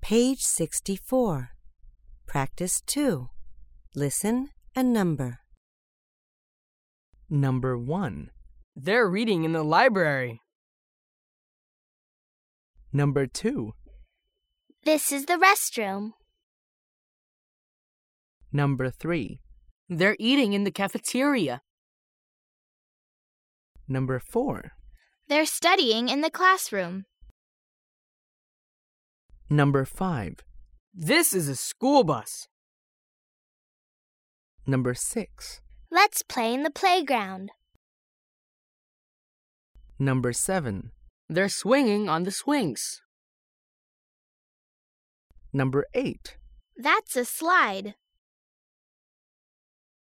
Page 64. Practice 2. Listen and number. Number 1. They're reading in the library. Number 2. This is the restroom. Number 3. They're eating in the cafeteria. Number 4. They're studying in the classroom. Number 5. This is a school bus. Number 6. Let's play in the playground. Number 7. They're swinging on the swings. Number 8. That's a slide.